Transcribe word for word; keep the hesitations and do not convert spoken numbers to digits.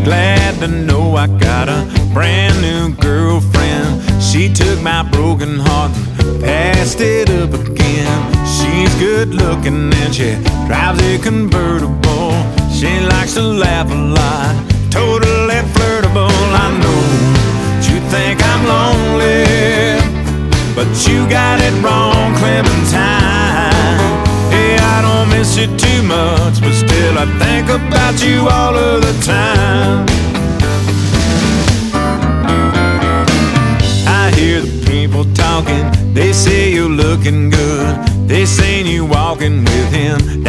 glad to know I got a brand new girlfriend. She took my broken heart and passed it up again. She's good looking and she drives a convertible. She likes to laugh a lot, totally flirtable. I know that you think I'm lonely, but you got it wrong, Clementine. Hey, I don't miss you too much, but still I think about you all of the time. I hear the people talking, they say you're looking good. They seen you walking with him